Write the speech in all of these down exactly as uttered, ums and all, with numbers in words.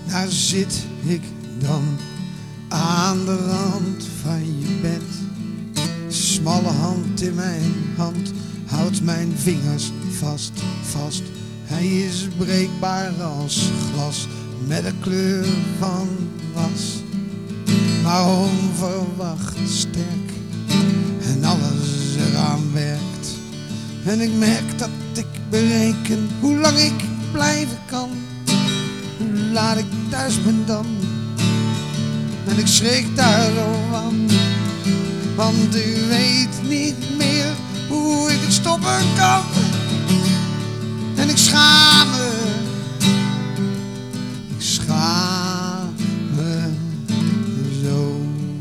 Daar zit ik dan aan de rand van je bed. Smalle hand in mijn hand houdt mijn vingers vast, vast. Hij is breekbaar als glas, met de kleur van was. Maar onverwacht sterk en alles eraan werkt. En ik merk dat ik bereken hoe lang ik blijven kan. Hoe laat ik thuis ben dan. En ik schrik daar zo van, want ik weet niet meer hoe ik het stoppen kan. En ik schaam me, ik schaam me zo.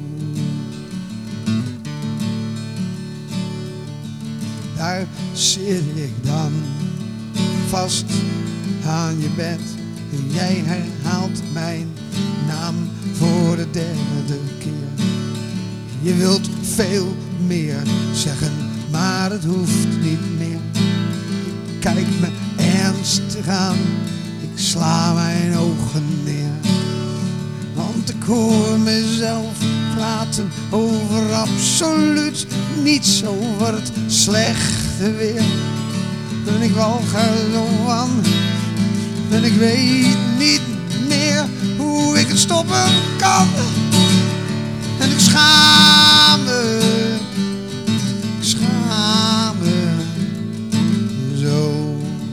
Daar zit ik dan vast aan je bed en jij herhaalt mijn naam voor de derde keer. Je wilt veel meer zeggen, maar het hoeft niet meer. Ik kijk me ernstig aan, ik sla mijn ogen neer. Want ik hoor mezelf praten over absoluut niets, over het slechte weer. En ik walg er zo van, en ik weet niet meer hoe ik het stoppen kan. En ik schaam me, ik schaam me zo.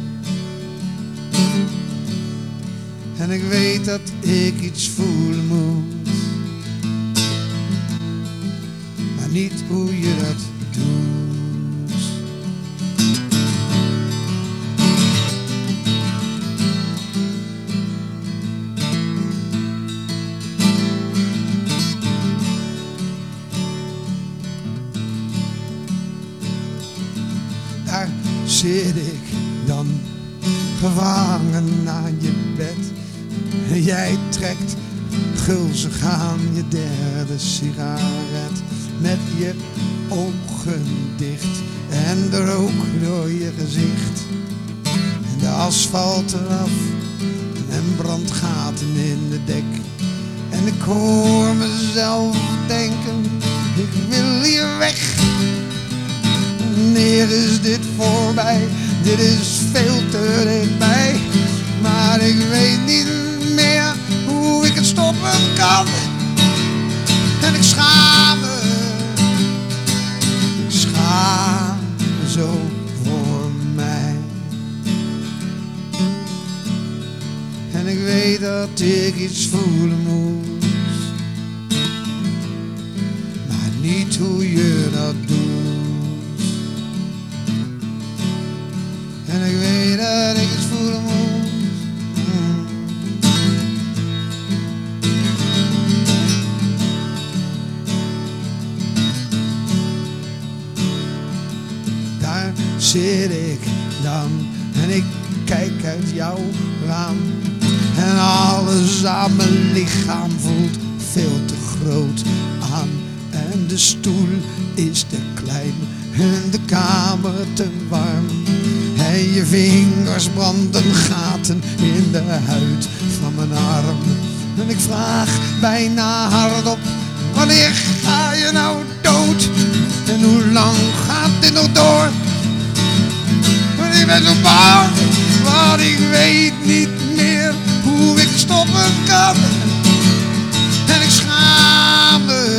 En ik weet dat ik iets voelen moet, maar niet hoe je dat doet. Daar zit ik dan gevangen aan je bed. En jij trekt gulzig aan je derde sigaret. Met je ogen dicht en de rook door je gezicht. En de asfalt eraf en brandgaten in de dek. En ik hoor mezelf denken, ik wil hier weg. Wanneer is dit voorbij? Dit is veel te dichtbij. Maar ik weet niet meer hoe ik het stoppen kan. En ik schaam me, ik schaam me zo voor mij. En ik weet dat ik iets voelen moet, maar niet hoe je dat doet. En ik weet dat ik iets voelen moet. Mm. Daar zit ik dan en ik kijk uit jouw raam. En alles aan mijn lichaam voelt veel te groot aan. En de stoel is te klein en de kamer te warm. En je vingers branden gaten in de huid van mijn arm. En ik vraag bijna hardop, wanneer ga je nou dood? En hoe lang gaat dit nog door? En ik ben zo bang, want ik weet niet meer hoe ik stoppen kan. En ik schaam me,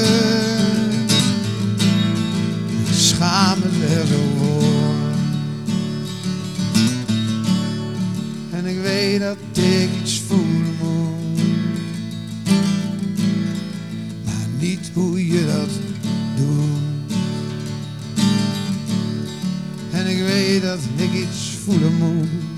ik schaam me er zo voor. En ik weet dat ik iets voelen moet, maar niet hoe je dat doet. En ik weet dat ik iets voelen moet,